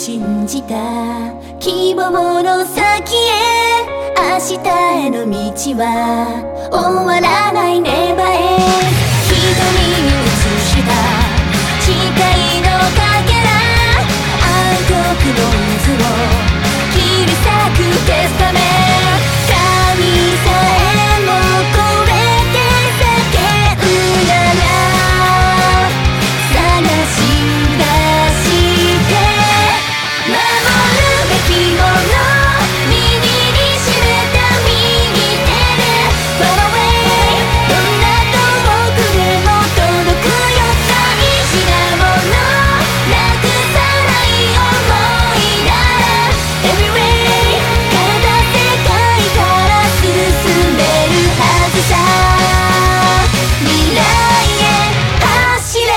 信じた希望の先へ明日への道は終わらないネバへ瞳に映した誓いのかけら暗黒の渦を切り裂く消すため神さえも超えて叫ぶなら探し出して守るべきもの握りしめた右手で Far away どんな遠くでも届くよ大事なものなくさない想いなら Every way 体世界から進めるはずさ未来へ走れ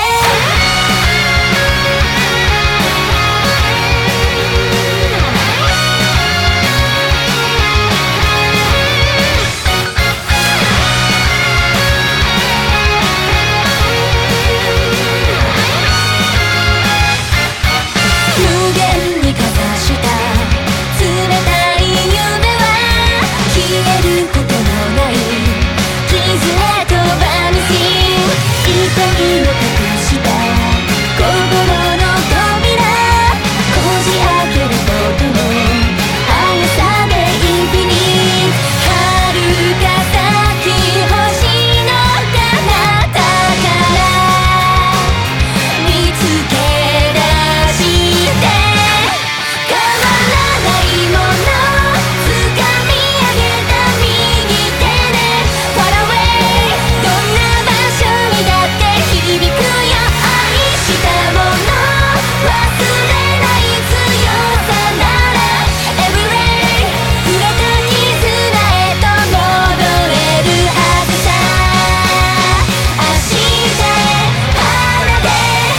無限にかざした冷たい夢は消えることのない傷へとバニシ痛みを隠した心の扉こじ開けることの速さでインフィニット遥か先星の彼方から見つけ出して変わらないもの掴み上げた右手で Far away どんな場所にだって響くよ愛したもの忘れない強さなら Every way 触れた絆へと戻れるはずさ明日へ放て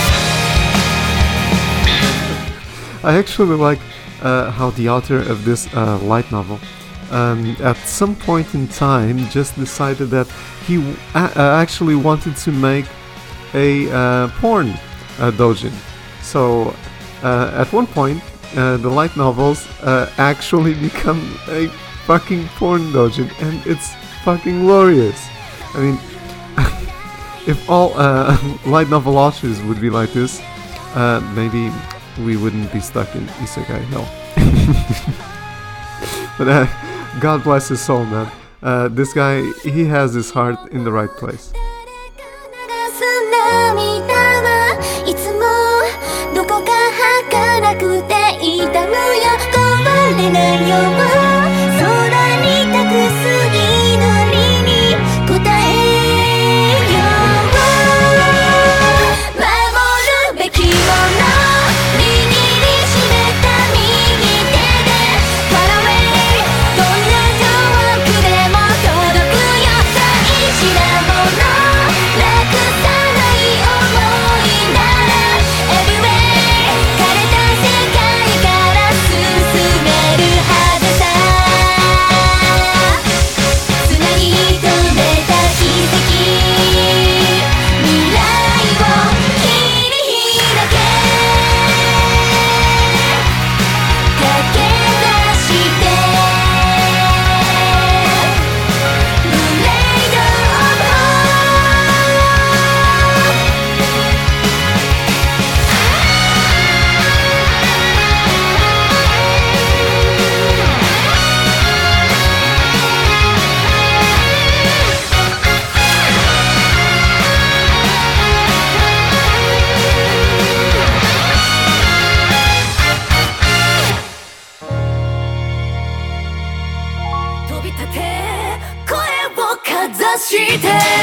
I actually like how the author of this light novel at some point in time just decided that he actually wanted to make a porn doujin. So at one point the light novels actually become a fucking porn doujin and it's fucking glorious. I mean if all light novel authors would be like this, maybe we wouldn't be stuck in isekai hell. But God bless his soul, man. This guy, he has his heart in the right place.